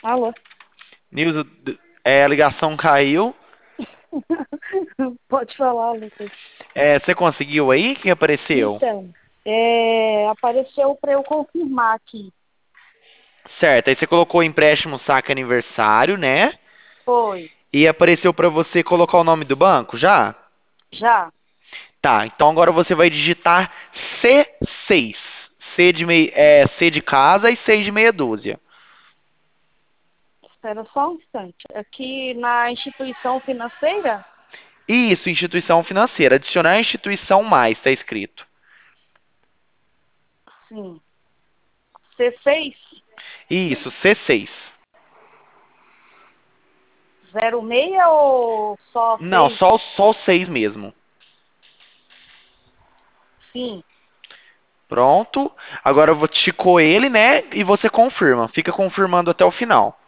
Alô? Nilson, a ligação caiu. Pode falar, Lucas. Você conseguiu aí? Quem apareceu? Então, apareceu para eu confirmar aqui. Certo, aí você colocou empréstimo saque aniversário, né? Foi. E apareceu pra você colocar o nome do banco já? Já. Tá, então agora você vai digitar C6. C de casa e 6 de meia dúzia. Espera só um instante. Aqui na instituição financeira? Isso, instituição financeira. Adicionar instituição mais, tá escrito. Sim. C6 Isso, C6. 06 ou só Não, 6? só o 6 mesmo. Sim. Pronto. Agora eu vou ticou ele, né? E você confirma. Fica confirmando até o final.